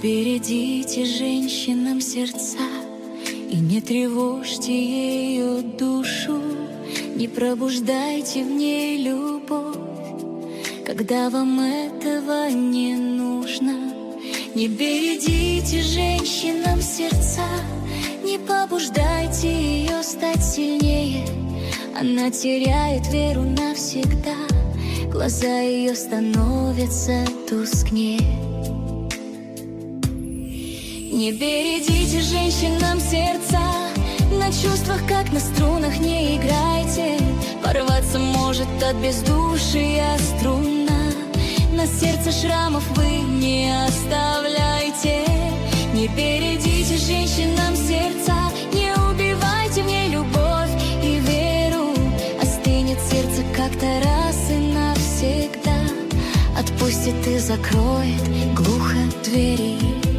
бередите женщинам сердца и не тревожьте ее душу, не пробуждайте в ней любовь, когда вам этого не нужно. Не бередите женщинам сердца, не побуждайте ее стать сильнее. Она теряет веру навсегда, глаза ее становятся тускнее. Не бередите женщинам сердца, на чувствах, как на струнах, не играйте. Порваться может от бездушия струна, на сердце шрамов вы не оставляйте. Не бередите женщинам сердца, не убивайте в ней любовь и веру. Остынет сердце как-то раз и навсегда, отпустит и закроет глухо двери.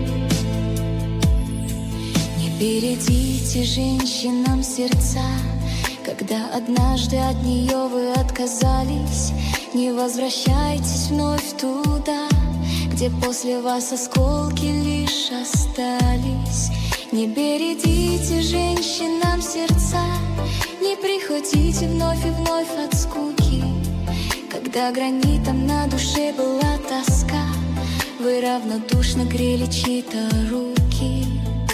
Бередите женщинам сердца, когда однажды от нее вы отказались. Не возвращайтесь вновь туда, где после вас осколки лишь остались. Не бередите женщинам сердца, не приходите вновь и вновь от скуки. Когда гранитом на душе была тоска, вы равнодушно грели чьи-то руки.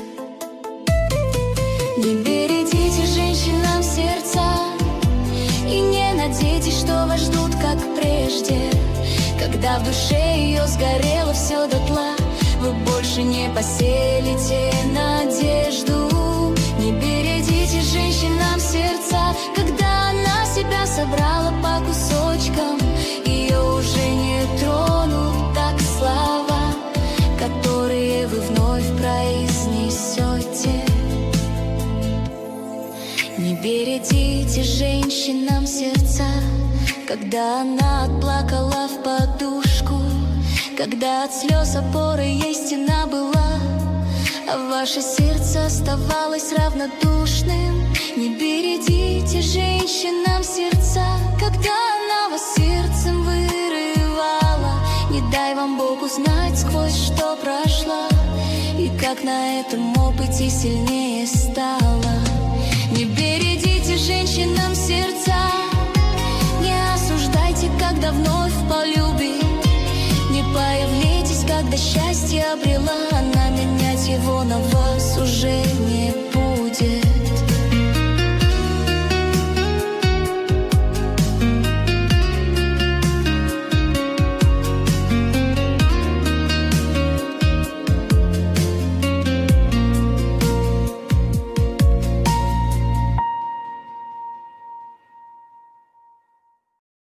Не бередите женщинам сердца и не надейтесь, что вас ждут, как прежде. Когда в душе ее сгорело все дотла, вы больше не поселите надежду. Не бередите женщинам сердца, когда она себя собрала по кусочкам, ее уже не тронут так слова, которые вы вновь произнесете. Не бередите женщинам сердца, когда она отплакала в подушку, когда от слез опоры ей стена была, а ваше сердце оставалось равнодушным. Не бередите женщинам сердца, когда она вас сердцем вырывала. Не дай вам Бог узнать, сквозь что прошла, и как на этом опыте сильнее стала. Не бередите женщинам сердца, не осуждайте, когда вновь полюбит. Не появляйтесь, когда счастье обрела она, менять его на вас уже не